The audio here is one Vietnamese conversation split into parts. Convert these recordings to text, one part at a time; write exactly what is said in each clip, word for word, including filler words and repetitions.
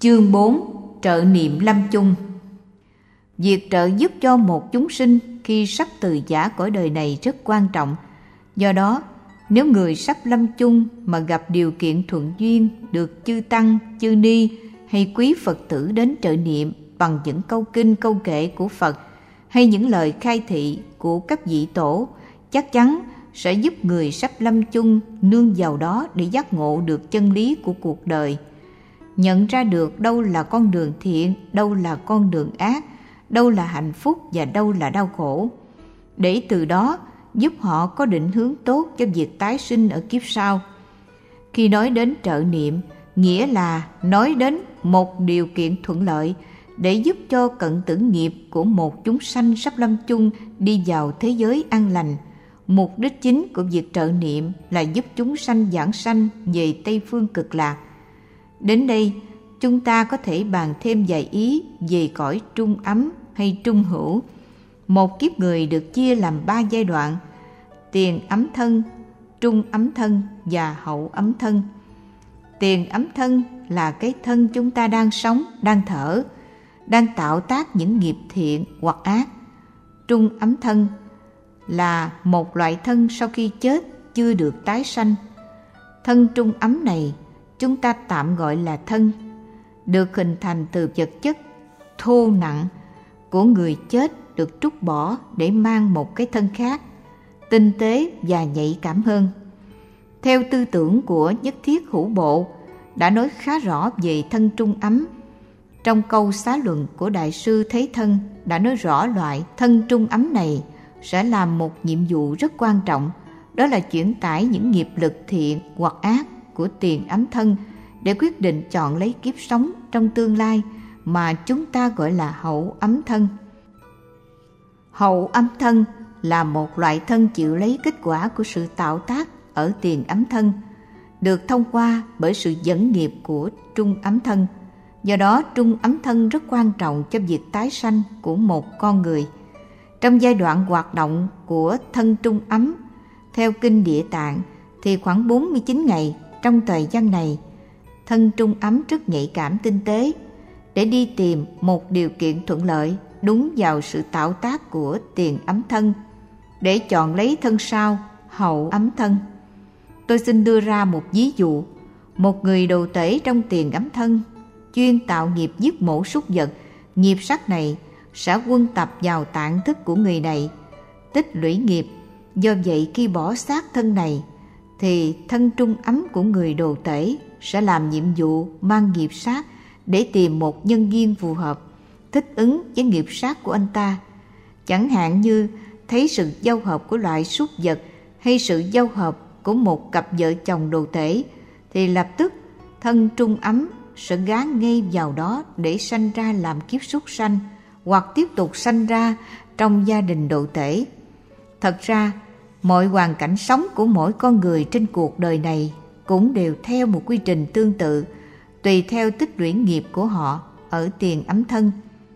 Chương bốn. Trợ niệm lâm chung. Việc trợ giúp cho một chúng sinh khi sắp từ giã cõi đời này rất quan trọng. Do đó, nếu người sắp lâm chung mà gặp điều kiện thuận duyên được chư tăng, chư ni hay quý Phật tử đến trợ niệm bằng những câu kinh câu kệ của Phật hay những lời khai thị của các vị tổ, chắc chắn sẽ giúp người sắp lâm chung nương vào đó để giác ngộ được chân lý của cuộc đời, nhận ra được đâu là con đường thiện, đâu là con đường ác, đâu là hạnh phúc và đâu là đau khổ, để từ đó giúp họ có định hướng tốt cho việc tái sinh ở kiếp sau. Khi nói đến trợ niệm, nghĩa là nói đến một điều kiện thuận lợi để giúp cho cận tử nghiệp của một chúng sanh sắp lâm chung đi vào thế giới an lành. Mục đích chính của việc trợ niệm là giúp chúng sanh vãng sanh về Tây Phương Cực Lạc. Đến đây, chúng ta có thể bàn thêm vài ý về cõi trung ấm hay trung hữu. Một kiếp người được chia làm ba giai đoạn: tiền ấm thân, trung ấm thân và hậu ấm thân. Tiền ấm thân là cái thân chúng ta đang sống, đang thở, đang tạo tác những nghiệp thiện hoặc ác. Trung ấm thân là một loại thân sau khi chết chưa được tái sanh. Thân trung ấm này chúng ta tạm gọi là thân, được hình thành từ vật chất thô nặng của người chết được trút bỏ để mang một cái thân khác, tinh tế và nhạy cảm hơn. Theo tư tưởng của Nhất Thiết Hữu Bộ đã nói khá rõ về thân trung ấm. Trong câu xá luận của Đại sư Thế Thân đã nói rõ loại thân trung ấm này sẽ làm một nhiệm vụ rất quan trọng, đó là chuyển tải những nghiệp lực thiện hoặc ác của tiền ấm thân để quyết định chọn lấy kiếp sống trong tương lai mà chúng ta gọi là hậu ấm thân. Hậu ấm thân là một loại thân chịu lấy kết quả của sự tạo tác ở tiền ấm thân, được thông qua bởi sự dẫn nghiệp của trung ấm thân. Do đó, trung ấm thân rất quan trọng cho việc tái sanh của một con người. Trong giai đoạn hoạt động của thân trung ấm, theo Kinh Địa Tạng, thì khoảng bốn mươi chín ngày trong thời gian này, thân trung ấm rất nhạy cảm tinh tế để đi tìm một điều kiện thuận lợi đúng vào sự tạo tác của tiền ấm thân để chọn lấy thân sau, hậu ấm thân. Tôi xin đưa ra một ví dụ. Một người đồ tể trong tiền ấm thân chuyên tạo nghiệp giết mổ súc vật, nghiệp sát này sẽ quân tập vào tạng thức của người này, tích lũy nghiệp. Do vậy khi bỏ xác thân này thì thân trung ấm của người đồ tể sẽ làm nhiệm vụ mang nghiệp sát để tìm một nhân duyên phù hợp, thích ứng với nghiệp sát của anh ta. Chẳng hạn như thấy sự giao hợp của loại súc vật hay sự giao hợp của một cặp vợ chồng đồ tể thì lập tức thân trung ấm sẽ gán ngay vào đó để sanh ra làm kiếp súc sanh hoặc tiếp tục sanh ra trong gia đình đồ tể. Thật ra, mọi hoàn cảnh sống của mỗi con người trên cuộc đời này cũng đều theo một quy trình tương tự, tùy theo tích lũy nghiệp của họ ở tiền ấm thân.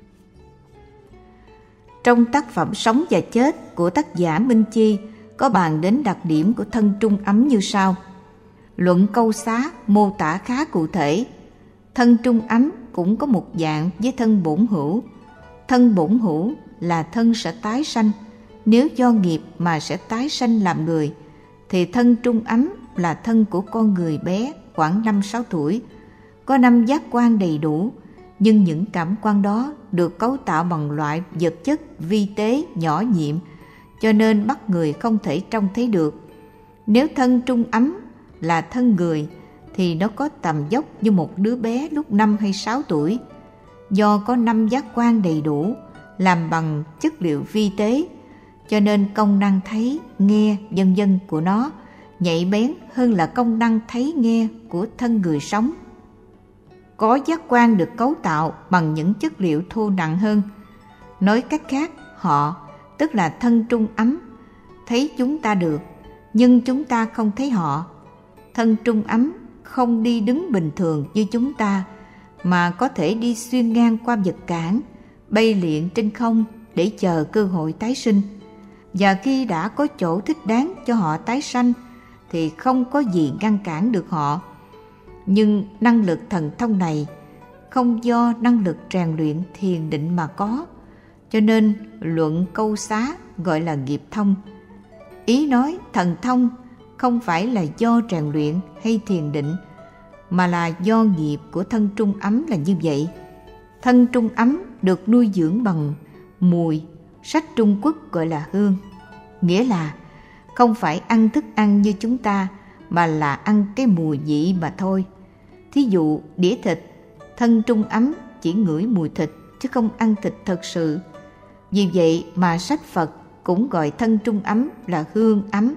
Trong tác phẩm Sống và Chết của tác giả Minh Chi có bàn đến đặc điểm của thân trung ấm như sau. Luận câu xá mô tả khá cụ thể. Thân trung ấm cũng có một dạng với thân bổn hữu. Thân bổn hữu là thân sẽ tái sanh. Nếu do nghiệp mà sẽ tái sanh làm người, thì thân trung ấm là thân của con người bé khoảng năm sáu tuổi, có năm giác quan đầy đủ, nhưng những cảm quan đó được cấu tạo bằng loại vật chất vi tế nhỏ nhiệm, cho nên mắt người không thể trông thấy được. Nếu thân trung ấm là thân người, thì nó có tầm vóc như một đứa bé lúc năm hay sáu tuổi. Do có năm giác quan đầy đủ, làm bằng chất liệu vi tế, cho nên công năng thấy, nghe, vân vân của nó nhạy bén hơn là công năng thấy, nghe của thân người sống. Có giác quan được cấu tạo bằng những chất liệu thô nặng hơn. Nói cách khác, họ, tức là thân trung ấm, thấy chúng ta được, nhưng chúng ta không thấy họ. Thân trung ấm không đi đứng bình thường như chúng ta, mà có thể đi xuyên ngang qua vật cản, bay liệng trên không để chờ cơ hội tái sinh. Và khi đã có chỗ thích đáng cho họ tái sanh thì không có gì ngăn cản được họ. Nhưng năng lực thần thông này không do năng lực rèn luyện thiền định mà có, cho nên luận câu xá gọi là nghiệp thông. Ý nói thần thông không phải là do rèn luyện hay thiền định, mà là do nghiệp của thân trung ấm là như vậy. Thân trung ấm được nuôi dưỡng bằng mùi, sách Trung Quốc gọi là hương, nghĩa là không phải ăn thức ăn như chúng ta, mà là ăn cái mùi vị mà thôi. Thí dụ đĩa thịt, thân trung ấm chỉ ngửi mùi thịt chứ không ăn thịt thật sự. Vì vậy mà sách Phật cũng gọi thân trung ấm là hương ấm.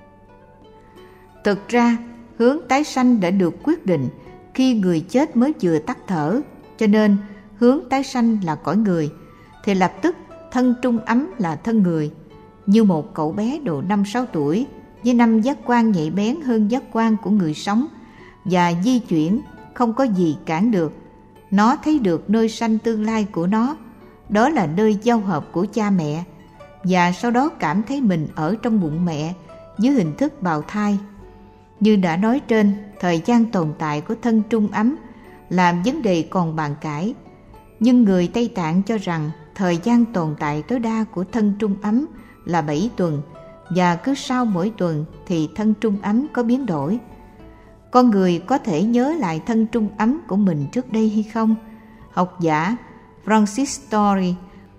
Thực ra hướng tái sanh đã được quyết định khi người chết mới vừa tắt thở, cho nên hướng tái sanh là cõi người, thì lập tức thân trung ấm là thân người. Như một cậu bé độ năm sáu tuổi với năm giác quan nhạy bén hơn giác quan của người sống và di chuyển không có gì cản được. Nó thấy được nơi sanh tương lai của nó, đó là nơi giao hợp của cha mẹ, và sau đó cảm thấy mình ở trong bụng mẹ dưới hình thức bào thai. Như đã nói trên, thời gian tồn tại của thân trung ấm là vấn đề còn bàn cãi, nhưng người Tây Tạng cho rằng thời gian tồn tại tối đa của thân trung ấm là bảy tuần, và cứ sau mỗi tuần thì thân trung ấm có biến đổi. Con người có thể nhớ lại thân trung ấm của mình trước đây hay không? Học giả Francis Story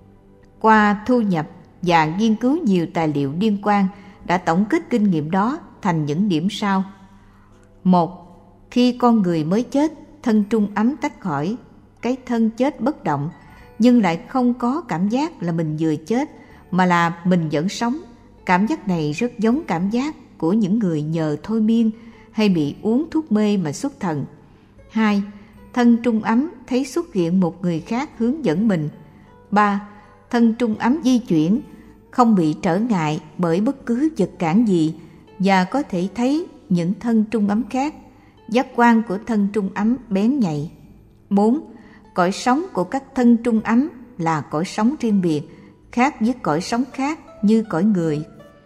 qua thu nhập và nghiên cứu nhiều tài liệu liên quan đã tổng kết kinh nghiệm đó thành những điểm sau. Một, khi con người mới chết, thân trung ấm tách khỏi cái thân chết bất động, nhưng lại không có cảm giác là mình vừa chết, mà là mình vẫn sống. Cảm giác này rất giống cảm giác của những người nhờ thôi miên hay bị uống thuốc mê mà xuất thần. Hai, thân trung ấm thấy xuất hiện một người khác hướng dẫn mình. Ba, thân trung ấm di chuyển, không bị trở ngại bởi bất cứ vật cản gì, và có thể thấy những thân trung ấm khác. Giác quan của thân trung ấm bén nhạy. Bốn, cõi sống của các thân trung ấm là cõi sống riêng biệt, khác với cõi sống khác như cõi người.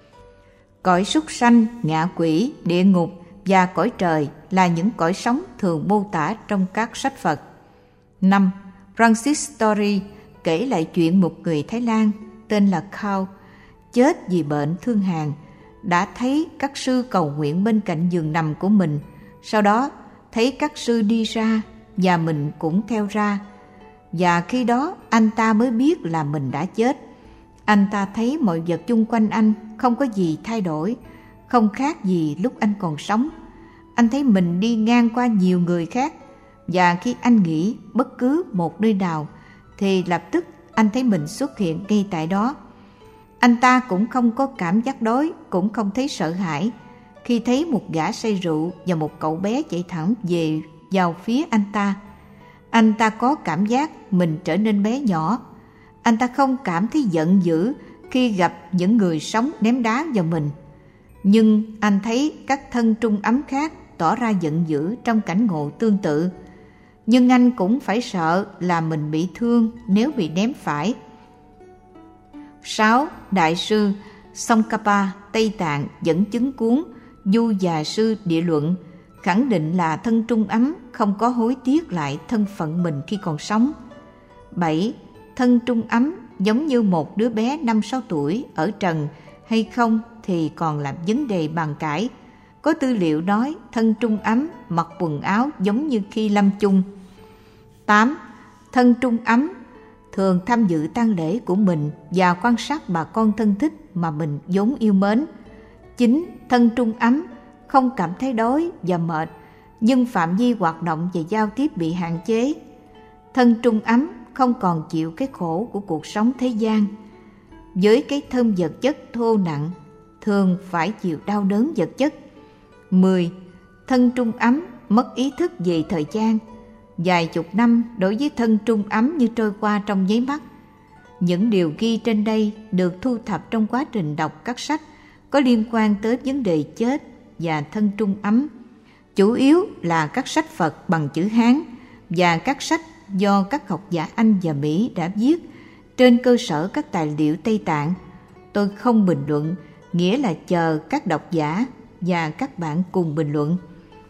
Cõi súc sanh, ngạ quỷ, địa ngục và cõi trời là những cõi sống thường mô tả trong các sách Phật. Năm, Francis Story kể lại chuyện một người Thái Lan tên là Cao chết vì bệnh thương hàn, đã thấy các sư cầu nguyện bên cạnh giường nằm của mình. Sau đó thấy các sư đi ra và mình cũng theo ra, và khi đó anh ta mới biết là mình đã chết. Anh ta thấy mọi vật chung quanh anh không có gì thay đổi, không khác gì lúc anh còn sống. Anh thấy mình đi ngang qua nhiều người khác, và khi anh nghĩ bất cứ một nơi nào thì lập tức anh thấy mình xuất hiện ngay tại đó. Anh ta cũng không có cảm giác đói, cũng không thấy sợ hãi khi thấy một gã say rượu và một cậu bé chạy thẳng về vào phía anh ta. Anh ta có cảm giác mình trở nên bé nhỏ. Anh ta không cảm thấy giận dữ khi gặp những người sống ném đá vào mình, nhưng anh thấy các thân trung ấm khác tỏ ra giận dữ trong cảnh ngộ tương tự. Nhưng anh cũng phải sợ là mình bị thương nếu bị ném phải. Sáu, Đại sư Tsongkhapa Tây Tạng dẫn chứng cuốn Du Già Sư Địa Luận, khẳng định là thân trung ấm không có hối tiếc lại thân phận mình khi còn sống. Bảy, thân trung ấm giống như một đứa bé năm sáu tuổi ở trần hay không thì còn là vấn đề bàn cãi. Có tư liệu nói thân trung ấm mặc quần áo giống như khi lâm chung. Tám, thân trung ấm thường tham dự tang lễ của mình và quan sát bà con thân thích mà mình vốn yêu mến. Chín, thân trung ấm không cảm thấy đói và mệt, nhưng phạm vi hoạt động và giao tiếp bị hạn chế. Thân trung ấm không còn chịu cái khổ của cuộc sống thế gian. Với cái thân vật chất thô nặng, thường phải chịu đau đớn vật chất. Mười, thân trung ấm mất ý thức về thời gian. Vài chục năm đối với thân trung ấm như trôi qua trong nháy mắt. Những điều ghi trên đây được thu thập trong quá trình đọc các sách có liên quan tới vấn đề chết và thân trung ấm. Chủ yếu là các sách Phật bằng chữ Hán và các sách do các học giả Anh và Mỹ đã viết trên cơ sở các tài liệu Tây Tạng. Tôi không bình luận, nghĩa là chờ các độc giả và các bạn cùng bình luận.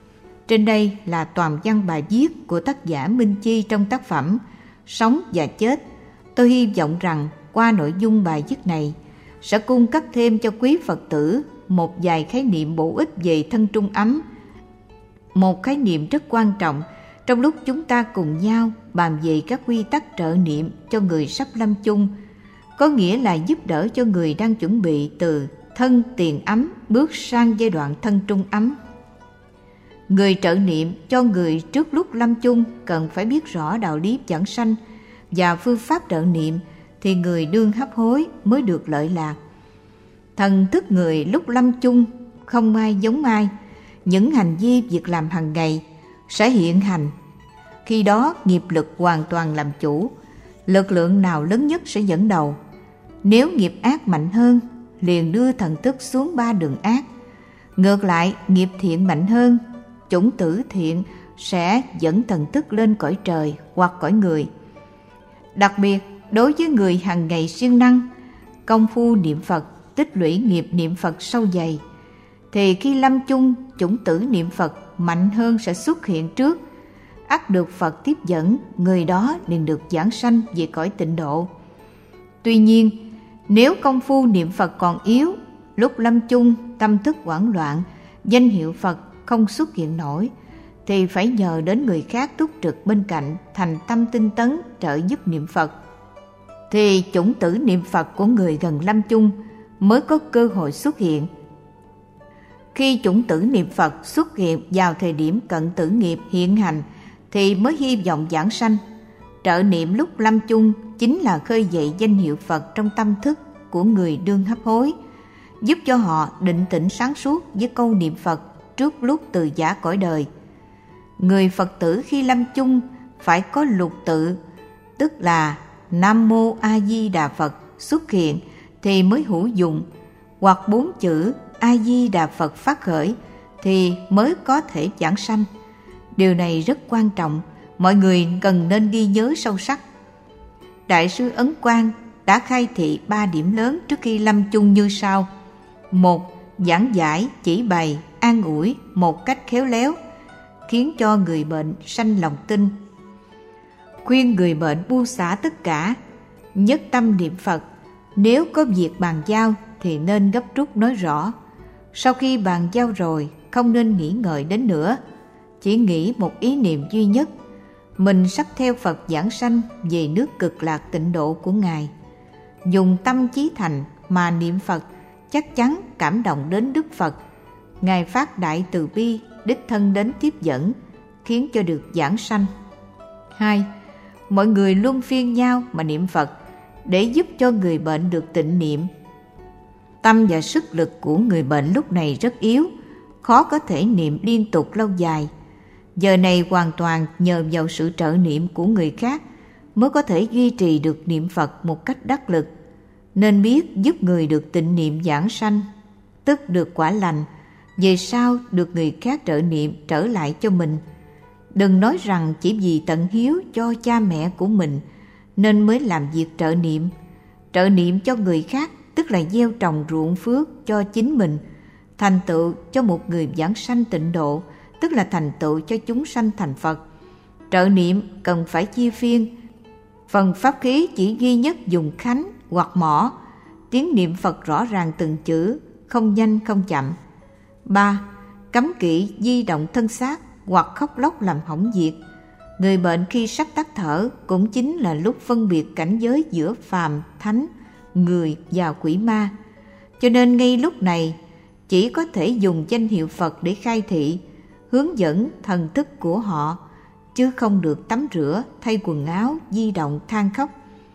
Trên đây là toàn văn bài viết của tác giả Minh Chi trong tác phẩm Sống và Chết. Tôi hy vọng rằng qua nội dung bài viết này sẽ cung cấp thêm cho quý Phật tử một vài khái niệm bổ ích về thân trung ấm, một khái niệm rất quan trọng trong lúc chúng ta cùng nhau bàn về các quy tắc trợ niệm cho người sắp lâm chung, có nghĩa là giúp đỡ cho người đang chuẩn bị từ thân tiền ấm bước sang giai đoạn thân trung ấm. Người trợ niệm cho người trước lúc lâm chung cần phải biết rõ đạo lý vãng sanh và phương pháp trợ niệm thì người đương hấp hối mới được lợi lạc. Thần thức người lúc lâm chung không ai giống ai, những hành vi việc làm hàng ngày sẽ hiện hành. Khi đó nghiệp lực hoàn toàn làm chủ, lực lượng nào lớn nhất sẽ dẫn đầu. Nếu nghiệp ác mạnh hơn, liền đưa thần thức xuống ba đường ác. Ngược lại, nghiệp thiện mạnh hơn, chủng tử thiện sẽ dẫn thần thức lên cõi trời hoặc cõi người. Đặc biệt, đối với người hàng ngày siêng năng, công phu niệm Phật, tích lũy nghiệp niệm Phật sâu dày, thì khi lâm chung, chủng tử niệm Phật mạnh hơn sẽ xuất hiện trước, ắt được Phật tiếp dẫn, người đó liền được giảng sanh về cõi tịnh độ. Tuy nhiên, nếu công phu niệm Phật còn yếu, lúc lâm chung tâm thức hoảng loạn, danh hiệu Phật không xuất hiện nổi, thì phải nhờ đến người khác túc trực bên cạnh, thành tâm tinh tấn trợ giúp niệm Phật, thì chủng tử niệm Phật của người gần lâm chung mới có cơ hội xuất hiện. Khi chủng tử niệm Phật xuất hiện vào thời điểm cận tử nghiệp hiện hành thì mới hy vọng giảng sanh. Trợ niệm lúc lâm chung chính là khơi dậy danh hiệu Phật trong tâm thức của người đương hấp hối, giúp cho họ định tĩnh sáng suốt với câu niệm Phật trước lúc từ giã cõi đời. Người Phật tử khi lâm chung phải có lục tự, tức là Nam Mô A Di Đà Phật xuất hiện thì mới hữu dụng, hoặc bốn chữ A Di Đà Phật phát khởi thì mới có thể giảng sanh. Điều này rất quan trọng, mọi người cần nên ghi nhớ sâu sắc. Đại sư Ấn Quang đã khai thị ba điểm lớn trước khi lâm chung như sau: một, giảng giải, chỉ bày, an ủi một cách khéo léo, khiến cho người bệnh sanh lòng tin. Khuyên người bệnh buông xả tất cả, nhất tâm niệm Phật. Nếu có việc bàn giao thì nên gấp rút nói rõ. Sau khi bàn giao rồi, không nên nghĩ ngợi đến nữa, chỉ nghĩ một ý niệm duy nhất: mình sắp theo Phật giảng sanh về nước cực lạc tịnh độ của Ngài. Dùng tâm chí thành mà niệm Phật, chắc chắn cảm động đến Đức Phật. Ngài phát đại từ bi, đích thân đến tiếp dẫn, khiến cho được giảng sanh. Hai, mọi người luân phiên nhau mà niệm Phật để giúp cho người bệnh được tịnh niệm. Tâm và sức lực của người bệnh lúc này rất yếu, khó có thể niệm liên tục lâu dài. Giờ này hoàn toàn nhờ vào sự trợ niệm của người khác mới có thể duy trì được niệm Phật một cách đắc lực. Nên biết giúp người được tịnh niệm giảng sanh, tức được quả lành, về sau được người khác trợ niệm trở lại cho mình. Đừng nói rằng chỉ vì tận hiếu cho cha mẹ của mình nên mới làm việc trợ niệm. Trợ niệm cho người khác tức là gieo trồng ruộng phước cho chính mình, thành tựu cho một người giảng sanh tịnh độ, tức là thành tựu cho chúng sanh thành Phật. Trợ niệm cần phải chia phiên. Phần pháp khí chỉ duy nhất dùng khánh hoặc mõ, tiếng niệm Phật rõ ràng từng chữ, không nhanh không chậm. Ba, cấm kỵ di động thân xác hoặc khóc lóc làm hỏng việc. Người bệnh khi sắp tắt thở cũng chính là lúc phân biệt cảnh giới giữa phàm, thánh, người và quỷ ma. Cho nên ngay lúc này chỉ có thể dùng danh hiệu Phật để khai thị, hướng dẫn thần thức của họ, chứ không được tắm rửa, thay quần áo, di động, than khóc.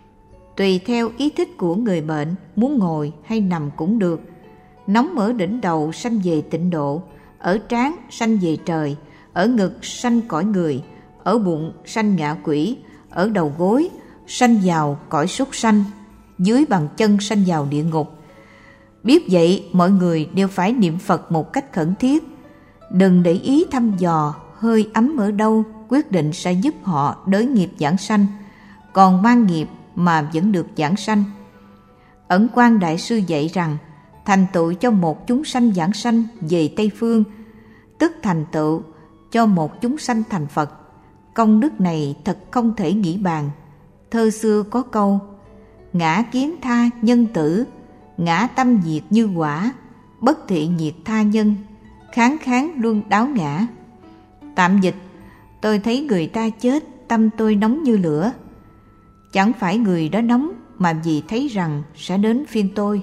Tùy theo ý thích của người bệnh, muốn ngồi hay nằm cũng được. Nóng ở đỉnh đầu sanh về tịnh độ, ở trán sanh về trời, ở ngực sanh cõi người, ở bụng sanh ngạ quỷ, ở đầu gối sanh vào cõi súc sanh, dưới bàn chân sanh vào địa ngục. Biết vậy, mọi người đều phải niệm Phật một cách khẩn thiết. Đừng để ý thăm dò hơi ấm ở đâu quyết định sẽ giúp họ đới nghiệp giảng sanh, còn mang nghiệp mà vẫn được giảng sanh. Ẩn Quang Đại Sư dạy rằng thành tựu cho một chúng sanh giảng sanh về Tây Phương, tức thành tựu cho một chúng sanh thành Phật. Công đức này thật không thể nghĩ bàn. Thơ xưa có câu: ngã kiến tha nhân tử, ngã tâm diệt như quả, bất thị diệt tha nhân, kháng kháng luôn đáo ngã. Tạm dịch: tôi thấy người ta chết, tâm tôi nóng như lửa. Chẳng phải người đó nóng, mà vì thấy rằng sẽ đến phiên tôi.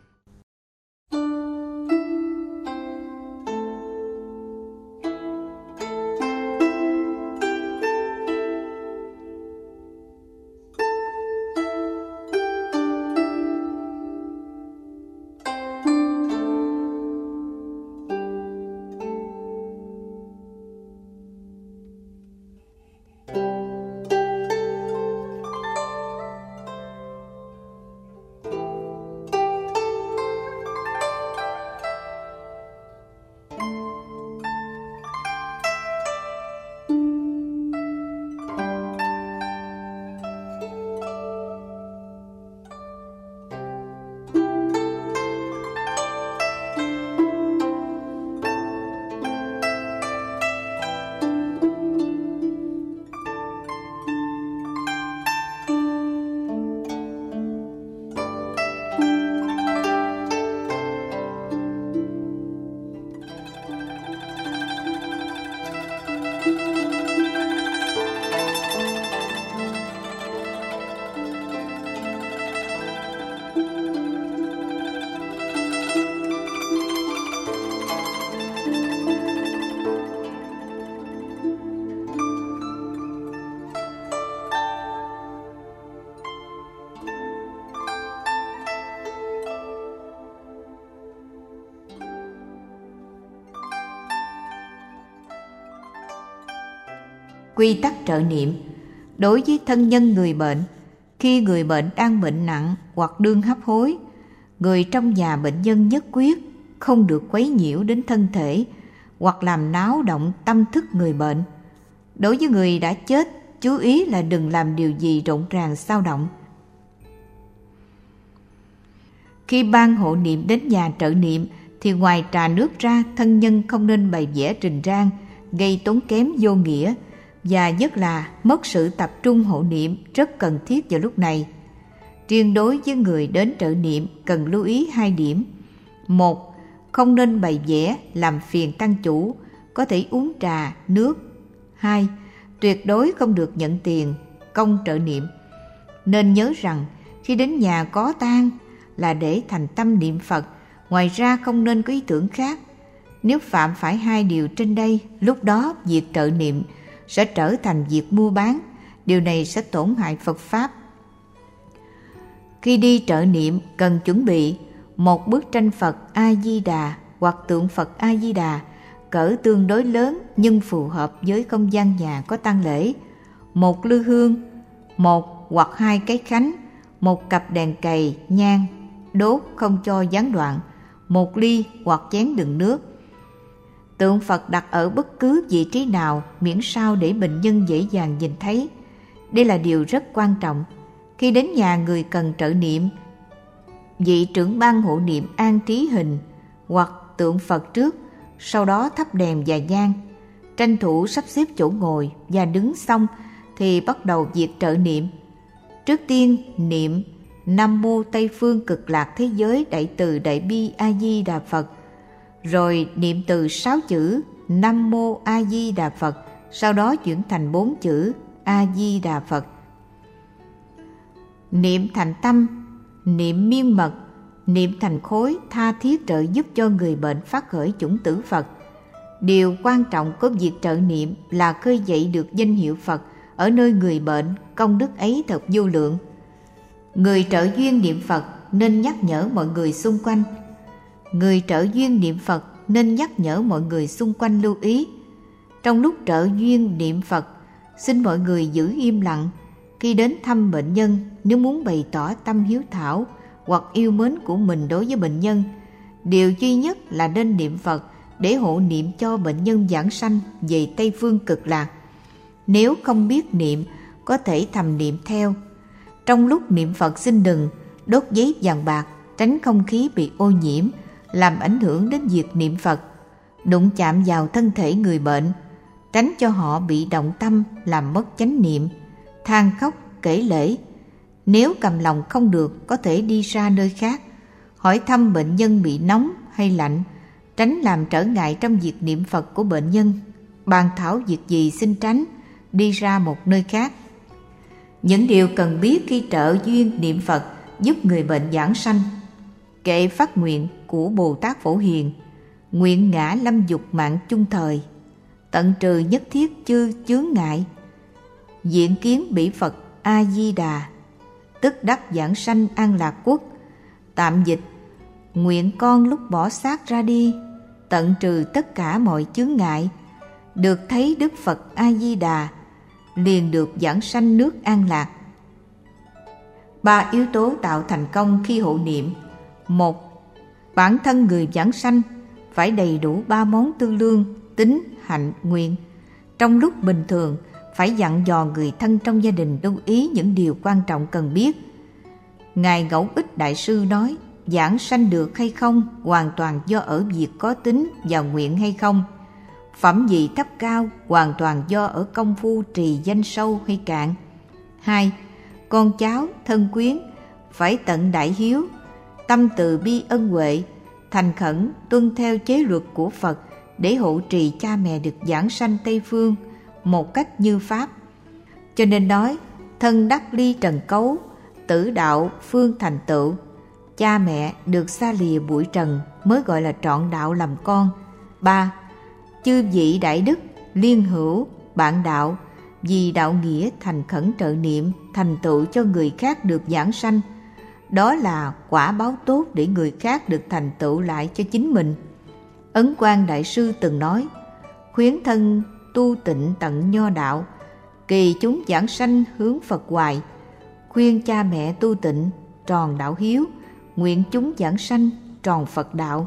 Quy tắc trợ niệm. Đối với thân nhân người bệnh, khi người bệnh đang bệnh nặng hoặc đương hấp hối, người trong nhà bệnh nhân nhất quyết không được quấy nhiễu đến thân thể hoặc làm náo động tâm thức người bệnh. Đối với người đã chết, chú ý là đừng làm điều gì rộn ràng xao động. Khi ban hộ niệm đến nhà trợ niệm thì ngoài trà nước ra, thân nhân không nên bày vẽ rình rang, gây tốn kém vô nghĩa, và nhất là mất sự tập trung hộ niệm rất cần thiết vào lúc này. Riêng đối với người đến trợ niệm cần lưu ý hai điểm. Một, không nên bày vẽ làm phiền tăng chủ, có thể uống trà, nước. Hai, tuyệt đối không được nhận tiền, công trợ niệm. Nên nhớ rằng khi đến nhà có tang là để thành tâm niệm Phật, ngoài ra không nên có ý tưởng khác. Nếu phạm phải hai điều trên đây, lúc đó việc trợ niệm sẽ trở thành việc mua bán. Điều này sẽ tổn hại Phật Pháp. Khi đi trợ niệm cần chuẩn bị một bức tranh Phật A-di-đà hoặc tượng Phật A-di-đà cỡ tương đối lớn nhưng phù hợp với không gian nhà có tang lễ, một lư hương, một hoặc hai cái khánh, một cặp đèn cầy, nhang, đốt không cho gián đoạn, một ly hoặc chén đựng nước. Tượng Phật đặt ở bất cứ vị trí nào miễn sao để bệnh nhân dễ dàng nhìn thấy. Đây là điều rất quan trọng. Khi đến nhà người cần trợ niệm, vị trưởng ban hộ niệm an trí hình hoặc tượng Phật trước, sau đó thắp đèn và nhang. Tranh thủ sắp xếp chỗ ngồi và đứng xong thì bắt đầu việc trợ niệm. Trước tiên niệm Nam Mô Tây Phương Cực Lạc Thế Giới Đại Từ Đại Bi A Di Đà Phật, rồi niệm từ sáu chữ Nam Mô A Di Đà Phật, sau đó chuyển thành bốn chữ A Di Đà Phật. Niệm thành tâm, niệm miên mật, niệm thành khối tha thiết trợ giúp cho người bệnh phát khởi chủng tử Phật. Điều quan trọng của việc trợ niệm là khơi dậy được danh hiệu Phật ở nơi người bệnh, công đức ấy thật vô lượng. Người trợ duyên niệm Phật nên nhắc nhở mọi người xung quanh. Người trợ duyên niệm Phật nên nhắc nhở mọi người xung quanh lưu ý. Trong lúc trợ duyên niệm Phật, xin mọi người giữ im lặng. Khi đến thăm bệnh nhân, nếu muốn bày tỏ tâm hiếu thảo hoặc yêu mến của mình đối với bệnh nhân, điều duy nhất là nên niệm Phật để hộ niệm cho bệnh nhân giảng sanh về Tây Phương Cực Lạc. Nếu không biết niệm, có thể thầm niệm theo. Trong lúc niệm Phật xin đừng đốt giấy vàng bạc, tránh không khí bị ô nhiễm, làm ảnh hưởng đến việc niệm Phật. Đụng chạm vào thân thể người bệnh, tránh cho họ bị động tâm làm mất chánh niệm, than khóc, kể lể. Nếu cầm lòng không được, có thể đi ra nơi khác, hỏi thăm bệnh nhân bị nóng hay lạnh, tránh làm trở ngại trong việc niệm Phật của bệnh nhân. Bàn thảo việc gì xin tránh, đi ra một nơi khác. Những điều cần biết khi trợ duyên niệm Phật giúp người bệnh giảng sanh. Kệ phát nguyện của Bồ Tát Phổ Hiền: nguyện ngã lâm dục mạng chung thời, tận trừ nhất thiết chư chướng ngại, diện kiến bỉ Phật A Di Đà, tức đắc giảng sanh an lạc quốc. Tạm dịch: nguyện con lúc bỏ xác ra đi, tận trừ tất cả mọi chướng ngại, được thấy Đức Phật A Di Đà, liền được giảng sanh nước an lạc. Ba yếu tố tạo thành công khi hộ niệm. Một, bản thân người giảng sanh phải đầy đủ ba món tư lương: tín, hạnh, nguyện. Trong lúc bình thường, phải dặn dò người thân trong gia đình lưu ý những điều quan trọng cần biết. Ngài Ngẫu Ích Đại Sư nói, giảng sanh được hay không hoàn toàn do ở việc có tín và nguyện hay không. Phẩm vị thấp cao hoàn toàn do ở công phu trì danh sâu hay cạn. Hai, con cháu, thân quyến phải tận đại hiếu, tâm từ bi ân huệ, thành khẩn tuân theo chế luật của Phật để hộ trì cha mẹ được giảng sanh Tây Phương một cách như Pháp. Cho nên nói, thân đắc ly trần cấu, tử đạo phương thành tựu. Cha mẹ được xa lìa bụi trần mới gọi là trọn đạo làm con. Ba, chư vị đại đức, liên hữu, bạn đạo, vì đạo nghĩa thành khẩn trợ niệm, thành tựu cho người khác được giảng sanh. Đó là quả báo tốt để người khác được thành tựu lại cho chính mình. Ấn Quang Đại Sư từng nói, khuyến thân tu tịnh tận nho đạo, kỳ chúng giảng sanh hướng Phật hoài. Khuyên cha mẹ tu tịnh, tròn đạo hiếu, nguyện chúng giảng sanh, tròn Phật đạo.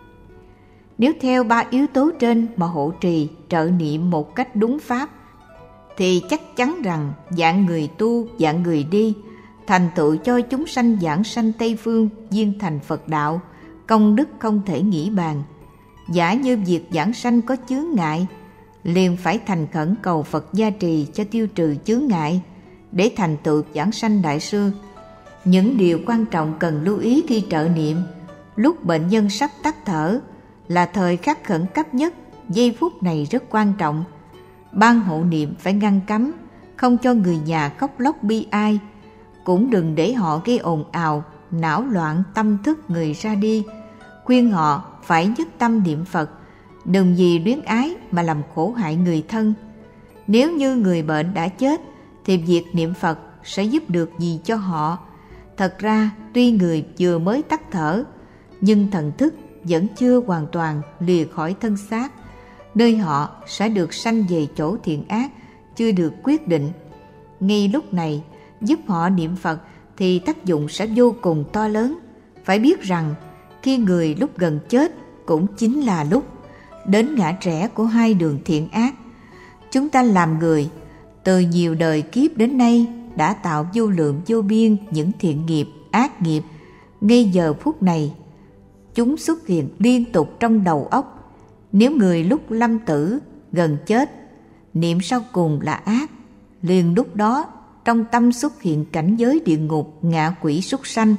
Nếu theo ba yếu tố trên mà hộ trì, trợ niệm một cách đúng pháp, thì chắc chắn rằng dạng người tu, dạng người đi, thành tựu cho chúng sanh giảng sanh Tây Phương, viên thành Phật đạo, công đức không thể nghĩ bàn. Giả như việc giảng sanh có chướng ngại, liền phải thành khẩn cầu Phật gia trì cho tiêu trừ chướng ngại, để thành tựu giảng sanh Đại Sư. Những điều quan trọng cần lưu ý khi trợ niệm: lúc bệnh nhân sắp tắt thở là thời khắc khẩn cấp nhất, giây phút này rất quan trọng. Ban hộ niệm phải ngăn cấm, không cho người nhà khóc lóc bi ai, cũng đừng để họ gây ồn ào, não loạn tâm thức người ra đi. Khuyên họ phải nhất tâm niệm Phật, đừng vì luyến ái mà làm khổ hại người thân. Nếu như người bệnh đã chết, thì việc niệm Phật sẽ giúp được gì cho họ? Thật ra, tuy người vừa mới tắt thở, nhưng thần thức vẫn chưa hoàn toàn lìa khỏi thân xác, nơi họ sẽ được sanh về chỗ thiện ác chưa được quyết định. Ngay lúc này, giúp họ niệm Phật thì tác dụng sẽ vô cùng to lớn. Phải biết rằng, khi người lúc gần chết cũng chính là lúc đến ngã rẽ của hai đường thiện ác. Chúng ta làm người, từ nhiều đời kiếp đến nay đã tạo vô lượng vô biên những thiện nghiệp, ác nghiệp. Ngay giờ phút này, chúng xuất hiện liên tục trong đầu óc. Nếu người lúc lâm tử, gần chết, niệm sau cùng là ác, liền lúc đó trong tâm xuất hiện cảnh giới địa ngục, ngạ quỷ, súc sanh.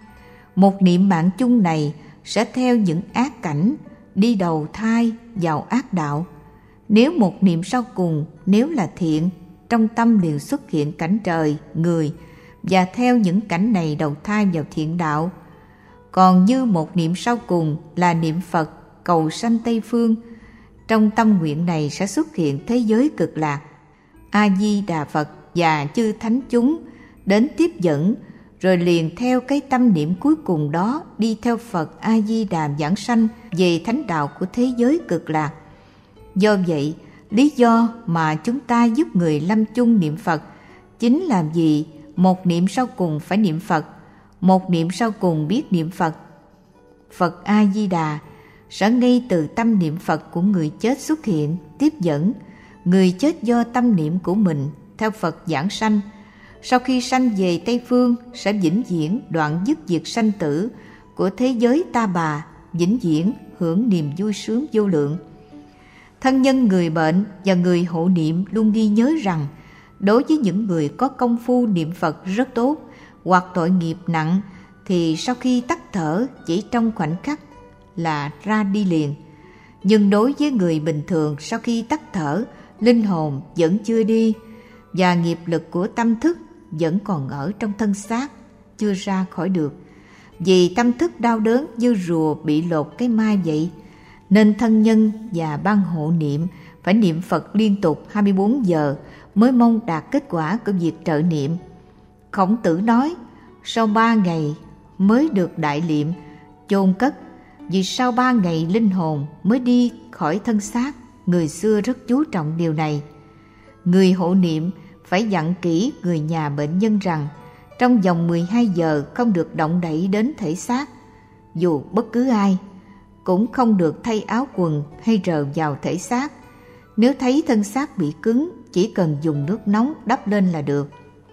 Một niệm mạng chung này sẽ theo những ác cảnh, đi đầu thai vào ác đạo. Nếu một niệm sau cùng, nếu là thiện, trong tâm liền xuất hiện cảnh trời, người, và theo những cảnh này đầu thai vào thiện đạo. Còn như một niệm sau cùng là niệm Phật, cầu sanh Tây Phương, trong tâm nguyện này sẽ xuất hiện thế giới cực lạc. A-di-đà Phật và chư thánh chúng đến tiếp dẫn, rồi liền theo cái tâm niệm cuối cùng đó đi theo Phật A-di-đà giảng sanh về thánh đạo của thế giới cực lạc. Do vậy, lý do mà chúng ta giúp người lâm chung niệm Phật chính là vì một niệm sau cùng phải niệm Phật, một niệm sau cùng biết niệm Phật. Phật A-di-đà sẽ ngay từ tâm niệm Phật của người chết xuất hiện, tiếp dẫn người chết do tâm niệm của mình theo Phật giảng sanh. Sau khi sanh về Tây Phương sẽ vĩnh viễn đoạn dứt việc sanh tử của thế giới ta bà, vĩnh viễn hưởng niềm vui sướng vô lượng. Thân nhân người bệnh và người hộ niệm luôn ghi nhớ rằng đối với những người có công phu niệm Phật rất tốt hoặc tội nghiệp nặng thì sau khi tắt thở chỉ trong khoảnh khắc là ra đi liền. Nhưng đối với người bình thường, sau khi tắt thở, linh hồn vẫn chưa đi và nghiệp lực của tâm thức vẫn còn ở trong thân xác, chưa ra khỏi được. Vì tâm thức đau đớn như rùa bị lột cái mai vậy, nên thân nhân và ban hộ niệm phải niệm Phật liên tục hai mươi bốn giờ mới mong đạt kết quả của việc trợ niệm. Khổng Tử nói, sau ba ngày mới được đại liệm, chôn cất, vì sau ba ngày linh hồn mới đi khỏi thân xác. Người xưa rất chú trọng điều này. Người hộ niệm phải dặn kỹ người nhà bệnh nhân rằng trong vòng mười hai giờ không được động đậy đến thể xác, dù bất cứ ai, cũng không được thay áo quần hay rờ vào thể xác. Nếu thấy thân xác bị cứng, chỉ cần dùng nước nóng đắp lên là được.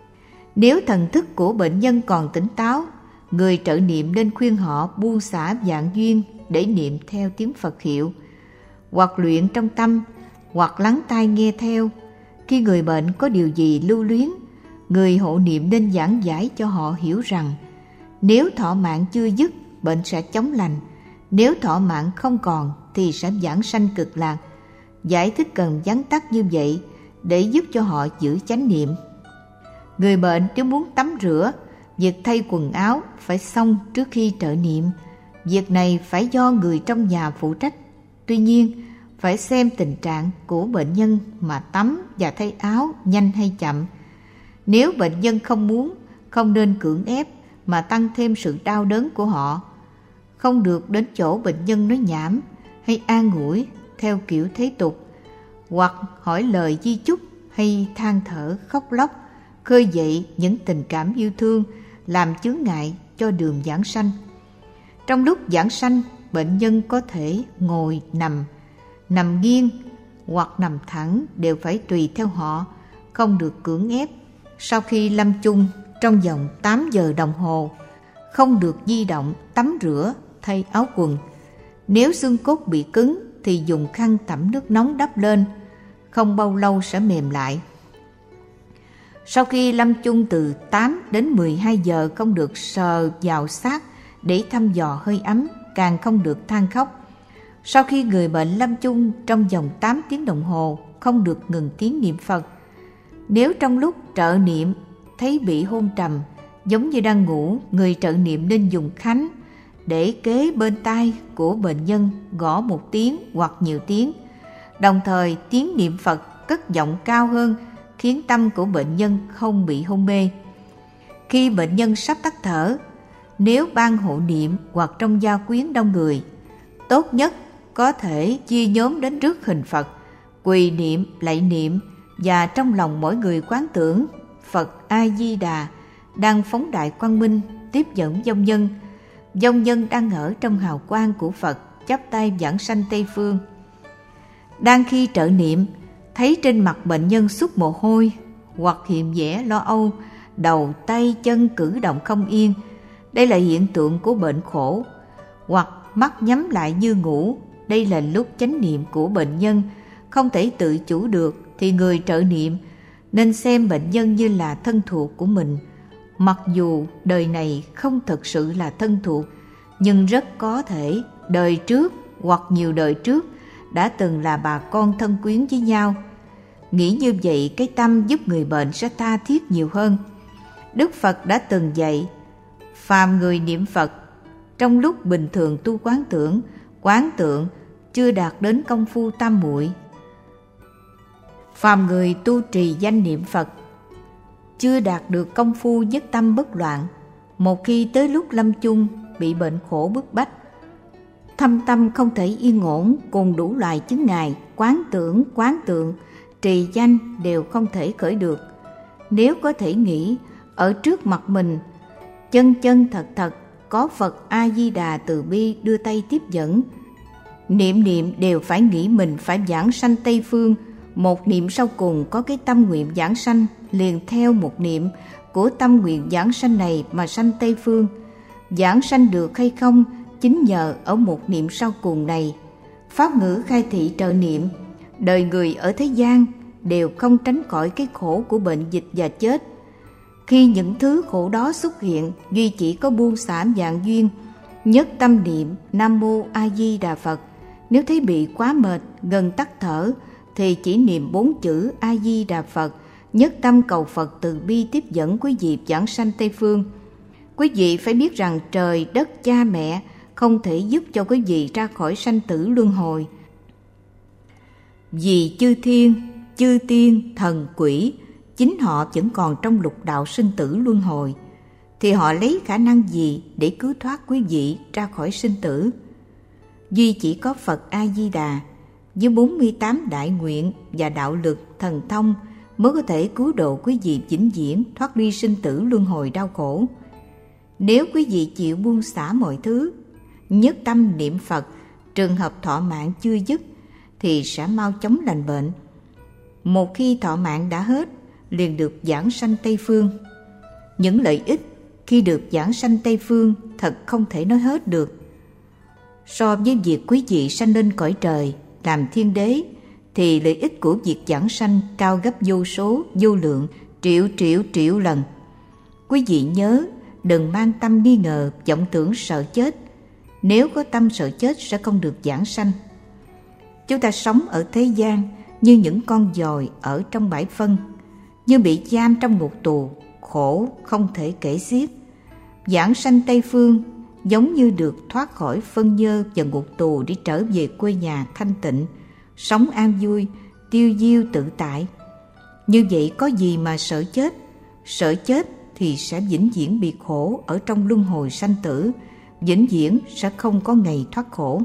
Nếu thần thức của bệnh nhân còn tỉnh táo, người trợ niệm nên khuyên họ buông xả vạn duyên để niệm theo tiếng Phật hiệu, hoặc luyện trong tâm, hoặc lắng tai nghe theo. Khi người bệnh có điều gì lưu luyến, người hộ niệm nên giảng giải cho họ hiểu rằng nếu thọ mạng chưa dứt, bệnh sẽ chóng lành. Nếu thọ mạng không còn thì sẽ vãng sanh cực lạc. Giải thích cần vắn tắt như vậy để giúp cho họ giữ chánh niệm. Người bệnh nếu muốn tắm rửa, việc thay quần áo phải xong trước khi trợ niệm. Việc này phải do người trong nhà phụ trách. Tuy nhiên, phải xem tình trạng của bệnh nhân mà tắm và thay áo nhanh hay chậm. Nếu bệnh nhân không muốn, không nên cưỡng ép mà tăng thêm sự đau đớn của họ. Không được đến chỗ bệnh nhân nói nhảm hay an ủi theo kiểu thế tục, hoặc hỏi lời di chúc hay than thở khóc lóc, khơi dậy những tình cảm yêu thương, làm chướng ngại cho đường giảng sanh. Trong lúc giảng sanh, bệnh nhân có thể ngồi, nằm, nằm nghiêng hoặc nằm thẳng đều phải tùy theo họ, không được cưỡng ép. Sau khi lâm chung, trong vòng tám giờ đồng hồ, không được di động, tắm rửa, thay áo quần. Nếu xương cốt bị cứng thì dùng khăn tẩm nước nóng đắp lên, không bao lâu sẽ mềm lại. Sau khi lâm chung từ tám đến mười hai giờ không được sờ vào xác để thăm dò hơi ấm, càng không được than khóc. Sau khi người bệnh lâm chung trong vòng tám tiếng đồng hồ, không được ngừng tiếng niệm Phật. Nếu trong lúc trợ niệm thấy bị hôn trầm, giống như đang ngủ, người trợ niệm nên dùng khánh để kế bên tai của bệnh nhân gõ một tiếng hoặc nhiều tiếng. Đồng thời tiếng niệm Phật cất giọng cao hơn, khiến tâm của bệnh nhân không bị hôn mê. Khi bệnh nhân sắp tắt thở, nếu ban hộ niệm hoặc trong gia quyến đông người, tốt nhất có thể chia nhóm đến trước hình Phật, quỳ niệm, lạy niệm, và trong lòng mỗi người quán tưởng Phật A Di Đà đang phóng đại quang minh tiếp dẫn vong nhân. Vong nhân đang ở trong hào quang của Phật, chắp tay vãng sanh Tây phương. Đang khi trợ niệm, thấy trên mặt bệnh nhân xuất mồ hôi hoặc hiện vẻ lo âu, đầu tay chân cử động không yên, đây là hiện tượng của bệnh khổ. Hoặc mắt nhắm lại như ngủ, đây là lúc chánh niệm của bệnh nhân không thể tự chủ được, thì người trợ niệm nên xem bệnh nhân như là thân thuộc của mình. Mặc dù đời này không thực sự là thân thuộc, nhưng rất có thể đời trước hoặc nhiều đời trước đã từng là bà con thân quyến với nhau. Nghĩ như vậy, cái tâm giúp người bệnh sẽ tha thiết nhiều hơn. Đức Phật đã từng dạy, phàm người niệm Phật trong lúc bình thường tu quán tưởng, quán tượng chưa đạt đến công phu tam muội. Phàm người tu trì danh niệm Phật chưa đạt được công phu nhất tâm bất loạn, một khi tới lúc lâm chung bị bệnh khổ bức bách, thâm tâm không thể yên ổn, cùng đủ loại chứng ngại, quán tưởng, quán tượng, trì danh đều không thể khởi được. Nếu có thể nghĩ ở trước mặt mình, chân chân thật thật có Phật A Di Đà từ bi đưa tay tiếp dẫn, niệm niệm đều phải nghĩ mình phải vãng sanh Tây phương. Một niệm sau cùng có cái tâm nguyện vãng sanh, liền theo một niệm của tâm nguyện vãng sanh này mà sanh Tây phương. Vãng sanh được hay không chính nhờ ở một niệm sau cùng này. Pháp ngữ khai thị trợ niệm, Đời người ở thế gian đều không tránh khỏi cái khổ của bệnh dịch và chết. Khi những thứ khổ đó xuất hiện, duy chỉ có buông xả dạng duyên, nhất tâm niệm Nam Mô A Di Đà Phật. Nếu thấy bị quá mệt, gần tắt thở, thì chỉ niệm bốn chữ A Di Đà Phật, nhất tâm cầu Phật từ bi tiếp dẫn quý vị vãng sanh Tây Phương. Quý vị phải biết rằng trời đất cha mẹ không thể giúp cho quý vị ra khỏi sanh tử luân hồi. Vì chư thiên, chư tiên, thần quỷ, chính họ vẫn còn trong lục đạo sinh tử luân hồi, thì họ lấy khả năng gì để cứu thoát quý vị ra khỏi sinh tử? Duy chỉ có Phật A-di-đà với bốn mươi tám đại nguyện và đạo lực thần thông mới có thể cứu độ quý vị vĩnh viễn thoát ly sinh tử luân hồi đau khổ. Nếu quý vị chịu buông xả mọi thứ, nhất tâm niệm Phật, trường hợp thọ mạng chưa dứt thì sẽ mau chóng lành bệnh. Một khi thọ mạng đã hết, liền được vãng sanh Tây Phương. Những lợi ích khi được vãng sanh Tây Phương thật không thể nói hết được. So với việc quý vị sanh lên cõi trời làm thiên đế, thì lợi ích của việc vãng sanh cao gấp vô số, vô lượng, triệu triệu triệu lần. Quý vị nhớ, đừng mang tâm nghi ngờ, vọng tưởng sợ chết. Nếu có tâm sợ chết sẽ không được vãng sanh. Chúng ta sống ở thế gian như những con giòi ở trong bãi phân, như bị giam trong ngục tù, khổ không thể kể xiết. Vãng sanh Tây Phương giống như được thoát khỏi phân nhơ và ngục tù để trở về quê nhà thanh tịnh, sống an vui, tiêu diêu tự tại. Như vậy có gì mà sợ chết? Sợ chết thì sẽ vĩnh viễn bị khổ ở trong luân hồi sanh tử, vĩnh viễn sẽ không có ngày thoát khổ.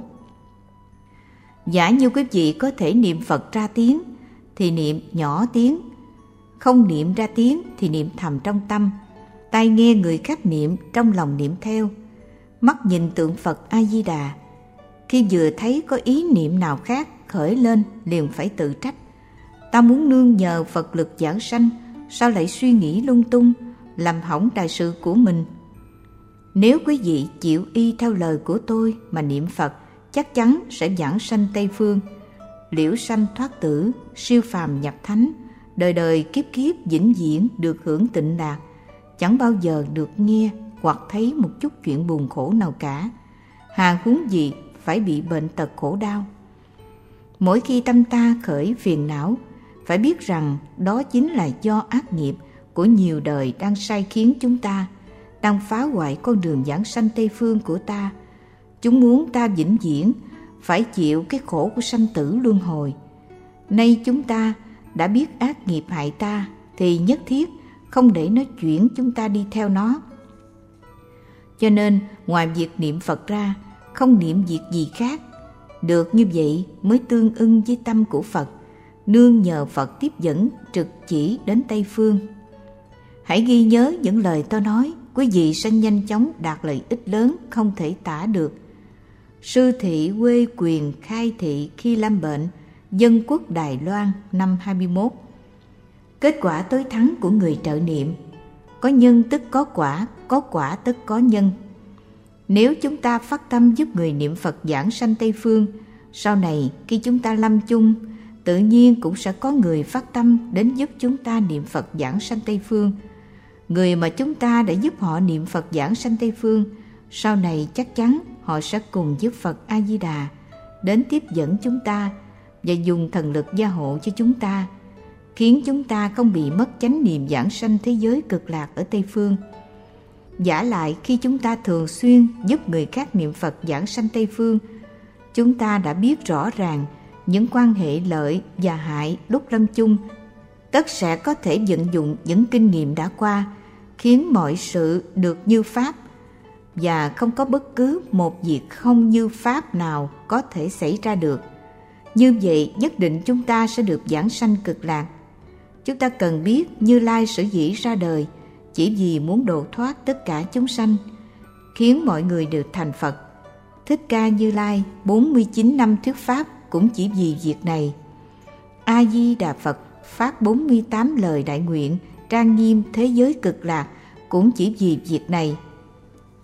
Giả như quý vị có thể niệm Phật ra tiếng thì niệm nhỏ tiếng, không niệm ra tiếng thì niệm thầm trong tâm, tai nghe người khác niệm, trong lòng niệm theo, mắt nhìn tượng Phật A-di-đà. Khi vừa thấy có ý niệm nào khác khởi lên liền phải tự trách: ta muốn nương nhờ Phật lực giảng sanh, sao lại suy nghĩ lung tung, làm hỏng đại sự của mình. Nếu quý vị chịu y theo lời của tôi mà niệm Phật, chắc chắn sẽ giảng sanh Tây Phương, liễu sanh thoát tử, siêu phàm nhập thánh, đời đời kiếp kiếp vĩnh viễn được hưởng tịnh lạc, chẳng bao giờ được nghe hoặc thấy một chút chuyện buồn khổ nào cả. Hà huống gì phải bị bệnh tật khổ đau. Mỗi khi tâm ta khởi phiền não, phải biết rằng đó chính là do ác nghiệp của nhiều đời đang sai khiến chúng ta, đang phá hoại con đường giảng sanh Tây Phương của ta. Chúng muốn ta vĩnh viễn phải chịu cái khổ của sanh tử luân hồi. Nay chúng ta đã biết ác nghiệp hại ta, thì nhất thiết không để nó chuyển chúng ta đi theo nó. Cho nên ngoài việc niệm Phật ra, không niệm việc gì khác. Được như vậy mới tương ưng với tâm của Phật, nương nhờ Phật tiếp dẫn trực chỉ đến Tây Phương. Hãy ghi nhớ những lời tôi nói, quý vị sẽ nhanh chóng đạt lợi ích lớn không thể tả được. Sư thị quê quyền khai thị khi lâm bệnh, dân quốc Đài Loan năm hai mươi mốt. Kết quả tối thắng của người trợ niệm: có nhân tức có quả, có quả tức có nhân. Nếu chúng ta phát tâm giúp người niệm Phật giảng sanh Tây Phương, sau này khi chúng ta lâm chung, tự nhiên cũng sẽ có người phát tâm đến giúp chúng ta niệm Phật giảng sanh Tây Phương. Người mà chúng ta đã giúp họ niệm Phật giảng sanh Tây Phương, sau này chắc chắn họ sẽ cùng giúp Phật A-di-đà đến tiếp dẫn chúng ta và dùng thần lực gia hộ cho chúng ta, khiến chúng ta không bị mất chánh niệm giảng sanh thế giới cực lạc ở Tây Phương. Giả lại, khi chúng ta thường xuyên giúp người khác niệm Phật giảng sanh Tây Phương, chúng ta đã biết rõ ràng những quan hệ lợi và hại lúc lâm chung, tất sẽ có thể vận dụng những kinh nghiệm đã qua, khiến mọi sự được như Pháp, và không có bất cứ một việc không như Pháp nào có thể xảy ra được. Như vậy nhất định chúng ta sẽ được giảng sanh cực lạc. Chúng ta cần biết Như Lai sở dĩ ra đời chỉ vì muốn độ thoát tất cả chúng sanh, khiến mọi người được thành Phật. Thích Ca Như Lai bốn mươi chín năm thuyết Pháp cũng chỉ vì việc này. A Di Đà Phật phát bốn mươi tám lời đại nguyện trang nghiêm thế giới cực lạc cũng chỉ vì việc này.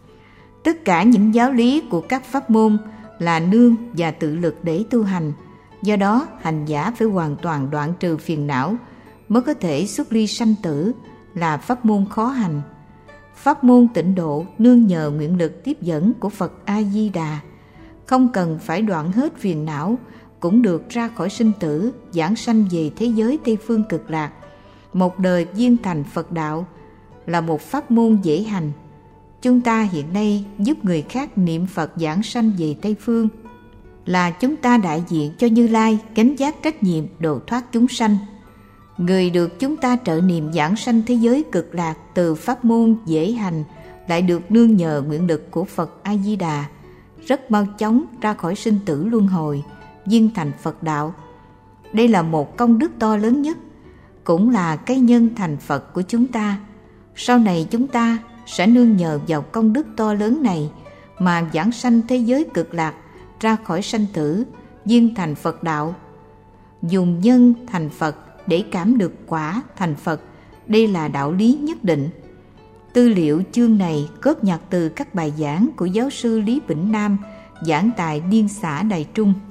Tất cả những giáo lý của các pháp môn là nương và tự lực để tu hành, Do đó, hành giả phải hoàn toàn đoạn trừ phiền não mới có thể xuất ly sanh tử, là pháp môn khó hành. Pháp môn tịnh độ nương nhờ nguyện lực tiếp dẫn của Phật A-di-đà, không cần phải đoạn hết phiền não cũng được ra khỏi sinh tử, giảng sanh về thế giới Tây Phương Cực Lạc. Một đời viên thành Phật đạo là một pháp môn dễ hành. Chúng ta hiện nay giúp người khác niệm Phật giảng sanh về Tây Phương, là chúng ta đại diện cho Như Lai gánh vác trách nhiệm độ thoát chúng sanh. Người được chúng ta trợ niệm giảng sanh thế giới Cực Lạc từ pháp môn dễ hành lại được nương nhờ nguyện lực của Phật A-di-đà, rất mau chóng ra khỏi sinh tử luân hồi, viên thành Phật đạo. Đây là một công đức to lớn nhất, cũng là cái nhân thành Phật của chúng ta. Sau này chúng ta sẽ nương nhờ vào công đức to lớn này mà giảng sanh thế giới Cực Lạc, ra khỏi sanh tử, viên thành Phật đạo. Dùng nhân thành Phật để cảm được quả thành Phật, đây là đạo lý nhất định. Tư liệu chương này góp nhặt từ các bài giảng của giáo sư Lý Bỉnh Nam, giảng tại Điên Xã Đài Trung.